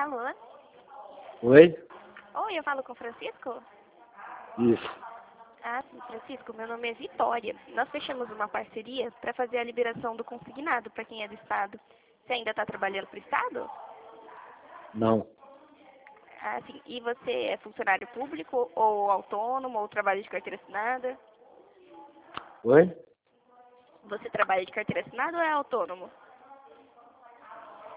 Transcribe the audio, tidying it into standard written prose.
Alô? Oi? Oi, eu falo com o Francisco? Isso. Ah, sim, Francisco, meu nome é Vitória. Nós fechamos uma parceria para fazer a liberação do consignado para quem é do Estado. Você ainda está trabalhando para o Estado? Não. Ah, sim. E você é funcionário público ou autônomo ou trabalha de carteira assinada? Oi? Você trabalha de carteira assinada ou é autônomo?